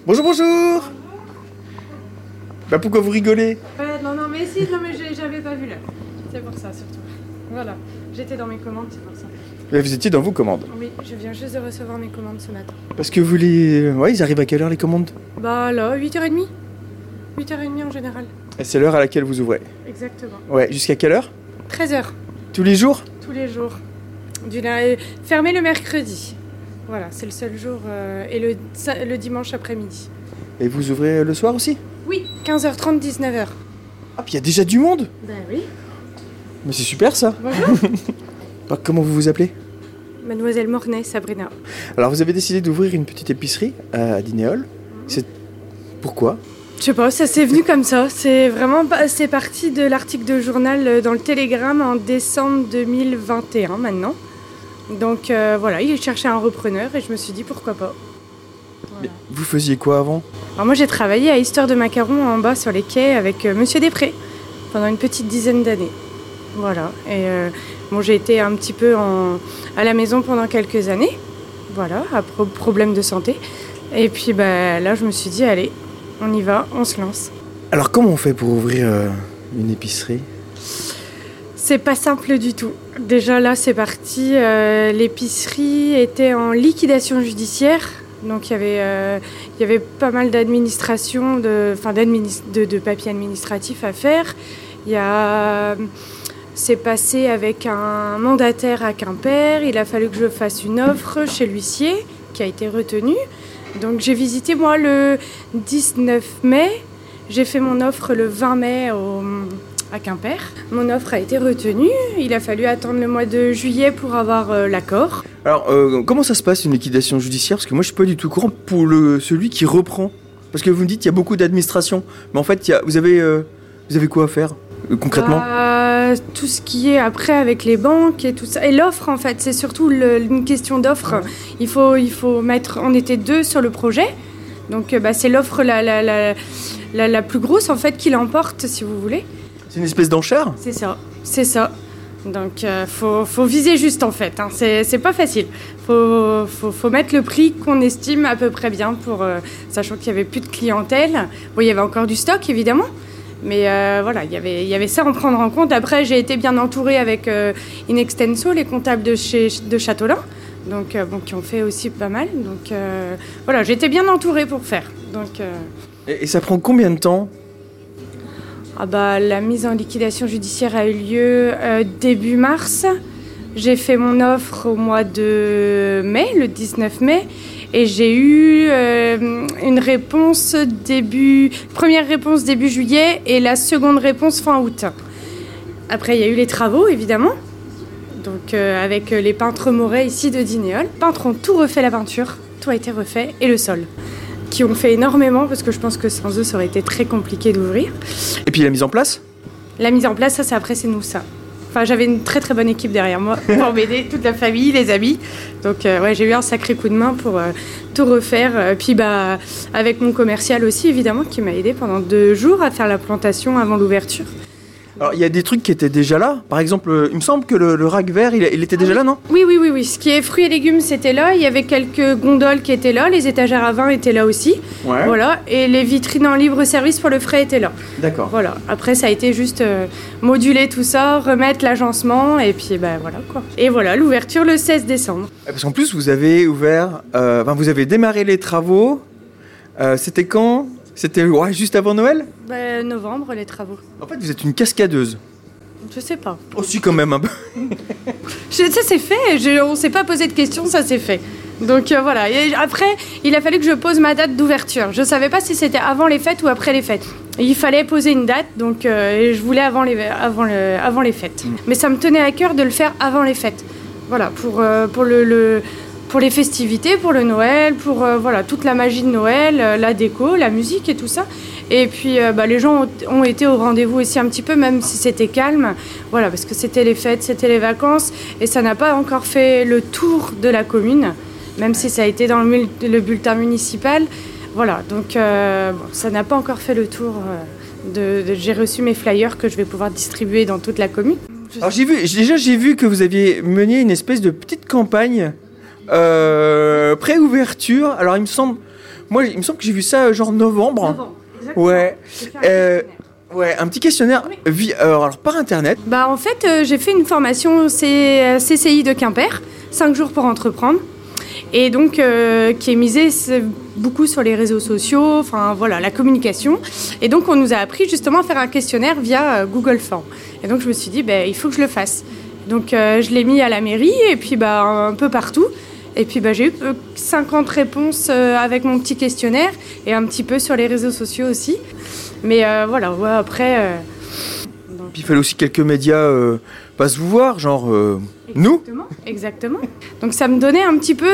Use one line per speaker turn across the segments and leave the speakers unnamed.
Bonjour, bonjour. Bah pourquoi vous rigolez?
Non, mais si, mais j'avais pas vu là. C'est pour ça surtout. Voilà, j'étais dans mes commandes, c'est pour ça.
Bah, vous étiez dans vos commandes?
Oui, je viens juste de recevoir mes commandes ce matin.
Parce que vous les... Ouais, ils arrivent à quelle heure les commandes?
Bah là, 8h30. 8h30 en général.
Et c'est l'heure à laquelle vous ouvrez?
Exactement.
Ouais, jusqu'à quelle heure?
13h.
Tous les jours?
Tous les jours. Fermé le mercredi. Voilà, c'est le seul jour. Et le dimanche après-midi.
Et vous ouvrez le soir aussi?
Oui, 15h30, 19h.
Ah, puis il y a déjà du monde?
Ben oui.
Mais c'est super ça.
Bonjour.
Alors, comment vous vous appelez?
Mademoiselle Mornay, Sabrina.
Alors vous avez décidé d'ouvrir une petite épicerie à Dinéol. C'est... Pourquoi?
Je sais pas, ça s'est venu comme ça. C'est parti de l'article de journal dans le Télégramme en décembre 2021 maintenant. Donc voilà, il cherchait un repreneur et je me suis dit pourquoi pas. Voilà.
Mais vous faisiez quoi avant?
Alors moi j'ai travaillé à Histoire de Macarons en bas sur les quais avec Monsieur Després pendant une petite dizaine d'années. Voilà, et j'ai été un petit peu à la maison pendant quelques années, voilà, à problème de santé. Et puis là je me suis dit allez, on y va, on se lance.
Alors comment on fait pour ouvrir une épicerie?
C'est pas simple du tout. Déjà là c'est parti, l'épicerie était en liquidation judiciaire. Donc il y avait pas mal d'administration, de papiers administratifs à faire. C'est passé avec un mandataire à Quimper. Il a fallu que je fasse une offre chez l'huissier qui a été retenue. Donc j'ai visité moi le 19 mai. J'ai fait mon offre le 20 mai à Quimper. Mon offre a été retenue. Il a fallu attendre le mois de juillet pour avoir l'accord.
Alors, comment ça se passe une liquidation judiciaire? Parce que moi, je suis pas du tout au courant pour celui qui reprend. Parce que vous me dites qu'il y a beaucoup d'administration. Mais en fait, vous avez quoi à faire concrètement?
Tout ce qui est après avec les banques et tout ça. Et l'offre, en fait, c'est surtout une question d'offre. Il faut mettre... On était 2 sur le projet. Donc, c'est l'offre la plus grosse, en fait, qui l'emporte, si vous voulez.
C'est une espèce d'enchère?
C'est ça. Donc, faut viser juste, en fait. Hein. C'est pas facile. Faut mettre le prix qu'on estime à peu près bien, sachant qu'il n'y avait plus de clientèle. Bon, il y avait encore du stock, évidemment. Mais voilà, il y avait ça à en prendre en compte. Après, j'ai été bien entourée avec Inextenso, les comptables de Châteaulin, donc, qui ont fait aussi pas mal. Donc voilà, j'ai été bien entourée pour faire. Donc,
Et ça prend combien de temps?
La mise en liquidation judiciaire a eu lieu début mars. J'ai fait mon offre au mois de mai, le 19 mai. Et j'ai eu une réponse première réponse début juillet et la seconde réponse fin août. Après, il y a eu les travaux, évidemment. Donc, avec les peintres Moret ici de Dinéol. Les peintres ont tout refait la peinture, tout a été refait, et le sol. Qui ont fait énormément, parce que je pense que sans eux, ça aurait été très compliqué d'ouvrir.
Et puis la mise en place?
La mise en place, c'est nous, ça. Enfin, j'avais une très très bonne équipe derrière moi pour m'aider, toute la famille, les amis. Donc j'ai eu un sacré coup de main pour tout refaire. Puis avec mon commercial aussi, évidemment, qui m'a aidé pendant 2 jours à faire la plantation avant l'ouverture.
Alors il y a des trucs qui étaient déjà là. Par exemple, il me semble que le rack vert, il était déjà là, non?
Oui. Ce qui est fruits et légumes, c'était là. Il y avait quelques gondoles qui étaient là. Les étagères à vin étaient là aussi. Ouais. Voilà. Et les vitrines en libre service pour le frais étaient là.
D'accord.
Voilà. Après, ça a été juste moduler tout ça, remettre l'agencement et puis voilà quoi. Et voilà, l'ouverture le 16 décembre.
Parce qu'en plus, vous avez ouvert... vous avez démarré les travaux. C'était quand? C'était juste avant Noël?
Novembre, les travaux.
En fait, vous êtes une cascadeuse.
Je sais pas.
Aussi quand même un peu.
Ça c'est fait, on s'est pas posé de questions, ça c'est fait. Donc voilà, et après, il a fallu que je pose ma date d'ouverture. Je savais pas si c'était avant les fêtes ou après les fêtes. Il fallait poser une date, donc je voulais avant les fêtes. Mais ça me tenait à cœur de le faire avant les fêtes. Voilà, pour les festivités, pour le Noël, pour toute la magie de Noël, la déco, la musique et tout ça. Et puis les gens ont été au rendez-vous aussi un petit peu, même si c'était calme. Voilà, parce que c'était les fêtes, c'était les vacances. Et ça n'a pas encore fait le tour de la commune, même si ça a été dans le bulletin municipal. Voilà, donc ça n'a pas encore fait le tour. J'ai reçu mes flyers que je vais pouvoir distribuer dans toute la commune.
Alors j'ai vu que vous aviez mené une espèce de petite campagne pré-ouverture. Alors il me semble... Moi, il me semble que j'ai vu ça genre novembre.
Exactement.
Ouais.
J'ai fait un questionnaire.
Ouais, un petit questionnaire alors par internet.
Bah, en fait, j'ai fait une formation CCI de Quimper, 5 jours pour entreprendre. Et donc, qui est misée beaucoup sur les réseaux sociaux, enfin voilà, la communication. Et donc, on nous a appris justement à faire un questionnaire via Google Forms. Et donc, je me suis dit, il faut que je le fasse. Donc, je l'ai mis à la mairie et puis un peu partout. Et puis, j'ai eu 50 réponses avec mon petit questionnaire et un petit peu sur les réseaux sociaux aussi. Mais voilà, ouais, après...
Puis il fallait aussi quelques médias passent vous voir, genre nous.
Exactement. Donc ça me donnait un petit peu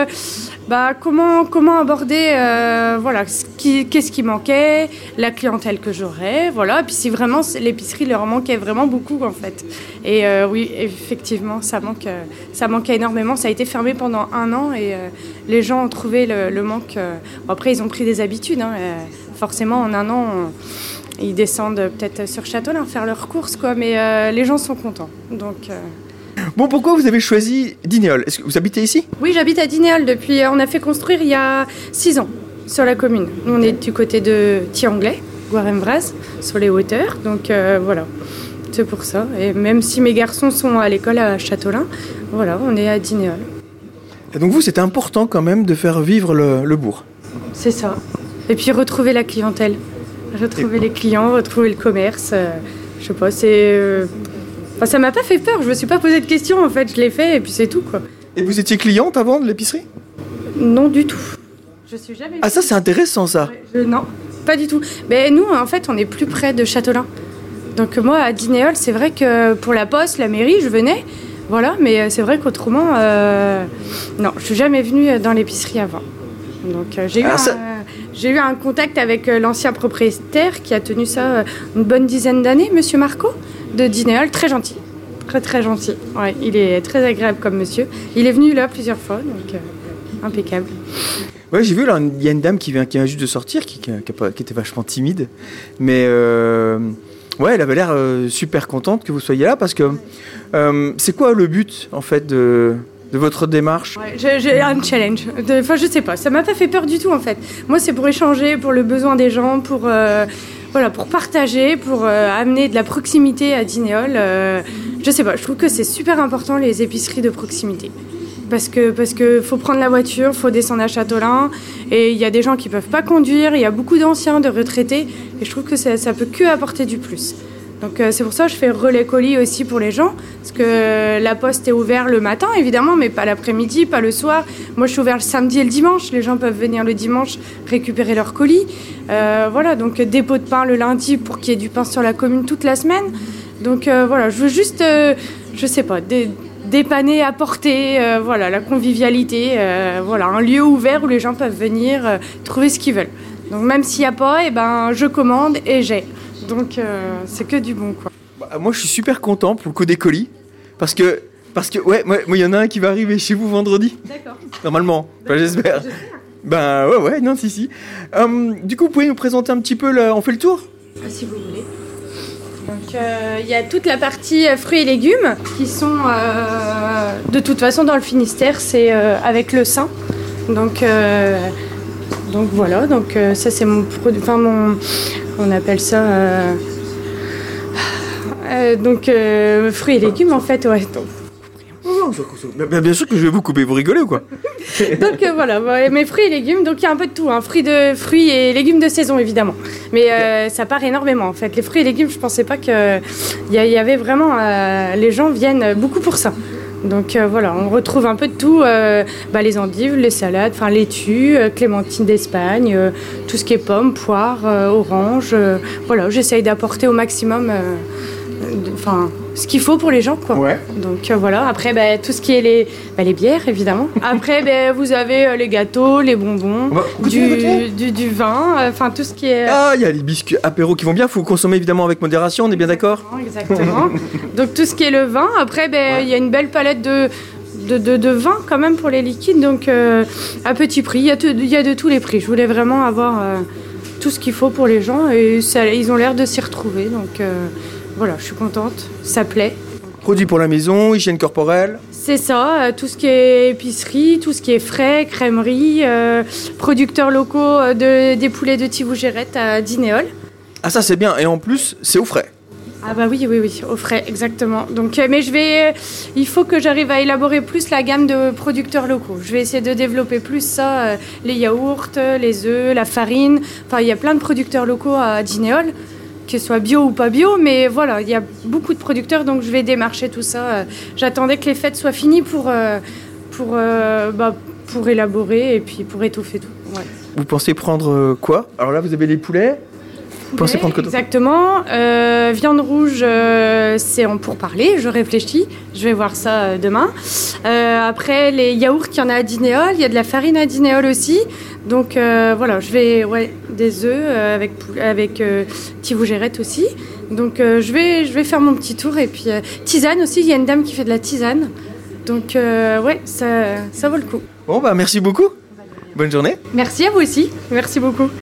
comment aborder voilà, qu'est-ce qui manquait, la clientèle que j'aurais, voilà. Et puis si vraiment l'épicerie leur manquait vraiment beaucoup en fait. Et oui, effectivement, ça manquait énormément. Ça a été fermé pendant 1 an et les gens ont trouvé le manque. Bon, après, ils ont pris des habitudes. Hein, forcément, en 1 an, ils descendent peut-être sur Châteaulin faire leurs courses, quoi. Mais les gens sont contents. Donc.
Bon, pourquoi vous avez choisi Dinéol ? Est-ce que vous habitez ici ?
Oui, j'habite à Dinéol depuis. On a fait construire il y a 6 ans sur la commune. Nous, on est du côté de Thianglais, Guaremvraz, sur les hauteurs. Donc voilà, c'est pour ça. Et même si mes garçons sont à l'école à Châteaulin, voilà, on est à Dinéol.
Et donc vous, c'était important quand même de faire vivre le bourg.
C'est ça. Et puis retrouver la clientèle, retrouver les clients, retrouver le commerce. Je sais pas, c'est. Enfin, ça m'a pas fait peur, je me suis pas posé de questions en fait, je l'ai fait et puis c'est tout quoi.
Et vous étiez cliente avant de l'épicerie ?
Non du tout. Je suis jamais.
Ah ça c'est intéressant ça.
Non, pas du tout. Mais nous en fait on est plus près de Châteaulin. Donc moi à Dinéol c'est vrai que pour la poste, la mairie je venais, voilà, mais c'est vrai qu'autrement non, je suis jamais venue dans l'épicerie avant. Donc j'ai eu un contact avec l'ancien propriétaire qui a tenu ça une bonne dizaine d'années, Monsieur Marco, de Dinéol, très gentil. Très très gentil. Ouais, il est très agréable comme monsieur. Il est venu là plusieurs fois, donc impeccable.
Ouais, j'ai vu là, il y a une dame qui vient juste de sortir, qui était vachement timide. Mais ouais, elle avait l'air super contente que vous soyez là parce que c'est quoi le but en fait de votre démarche ?
Ouais, j'ai un challenge. Enfin, je sais pas, ça m'a pas fait peur du tout en fait. Moi, c'est pour échanger, pour le besoin des gens, pour voilà, pour partager, pour amener de la proximité à Dinéol. Je sais pas, je trouve que c'est super important les épiceries de proximité. Parce que faut prendre la voiture, faut descendre à Châteaulin, et il y a des gens qui peuvent pas conduire, il y a beaucoup d'anciens, de retraités, et je trouve que ça peut que apporter du plus. Donc c'est pour ça que je fais relais colis aussi pour les gens, parce que la poste est ouverte le matin évidemment, mais pas l'après-midi, pas le soir. Moi je suis ouverte le samedi et le dimanche, les gens peuvent venir le dimanche récupérer leurs colis. Voilà, donc dépôt de pain le lundi pour qu'il y ait du pain sur la commune toute la semaine. Donc voilà, je veux juste, je sais pas, dépanner, apporter, voilà, la convivialité, voilà, un lieu ouvert où les gens peuvent venir trouver ce qu'ils veulent. Donc même s'il n'y a pas, je commande et j'ai. Donc c'est que du bon quoi.
Bah, moi je suis super content pour le coup des colis parce que ouais, moi il y en a un qui va arriver chez vous vendredi.
D'accord.
Normalement, enfin, j'espère. Ben ouais, non si. Du coup vous pouvez nous présenter un petit peu on fait le tour ?
Si vous voulez. Donc il y a toute la partie fruits et légumes qui sont de toute façon dans le Finistère, c'est avec le sein. Donc voilà, donc ça c'est mon produit, enfin on appelle ça fruits et légumes en fait, ouais.
Bien sûr que je vais vous couper, vous rigolez ou quoi ?
Donc voilà, ouais, mes fruits et légumes, donc il y a un peu de tout, hein, fruits et légumes de saison évidemment. Mais ça part énormément en fait. Les fruits et légumes, je pensais pas qu'il y avait vraiment... les gens viennent beaucoup pour ça. Donc voilà, on retrouve un peu de tout, les endives, les salades, enfin laitue, clémentine d'Espagne, tout ce qui est pommes, poires, oranges. Voilà, j'essaye d'apporter au maximum ce qu'il faut pour les gens, quoi. Ouais. Donc voilà, après tout ce qui est les bières, évidemment. Après, vous avez les gâteaux, les bonbons, du vin, enfin tout ce qui est...
Ah, il y a les biscuits apéro qui vont bien, il faut consommer évidemment avec modération, on est bien d'accord ?
Exactement. Donc tout ce qui est le vin, après, il y a une belle palette de vin quand même pour les liquides, donc à petit prix, il y a de tous les prix. Je voulais vraiment avoir tout ce qu'il faut pour les gens et ils ont l'air de s'y retrouver, donc... Voilà, je suis contente, ça plaît.
Produits pour la maison, hygiène corporelle.
C'est ça, tout ce qui est épicerie, tout ce qui est frais, crèmerie, producteurs locaux des poulets de Tivougerette à Dinéol.
Ah ça c'est bien, et en plus c'est au frais.
Ah bah oui, au frais, exactement. Donc, mais il faut que j'arrive à élaborer plus la gamme de producteurs locaux. Je vais essayer de développer plus ça, les yaourts, les œufs, la farine. Enfin, il y a plein de producteurs locaux à Dinéol, que ce soit bio ou pas bio, mais voilà, il y a beaucoup de producteurs, donc je vais démarcher tout ça. J'attendais que les fêtes soient finies pour élaborer et puis pour étoffer tout. Ouais.
Vous pensez prendre quoi? Alors là, vous avez les poulets. Vous pensez prendre quoi?
Exactement. Viande rouge, c'est en pourparlers, je réfléchis. Je vais voir ça demain. Après, les yaourts, il y en a à Dinéol. Il y a de la farine à Dinéol aussi. Donc voilà, je vais des œufs avec Tivougerette aussi. Donc je vais faire mon petit tour. Et puis tisane aussi, il y a une dame qui fait de la tisane. Donc ça vaut le coup.
Bon, bah merci beaucoup. Bonne journée.
Merci à vous aussi. Merci beaucoup.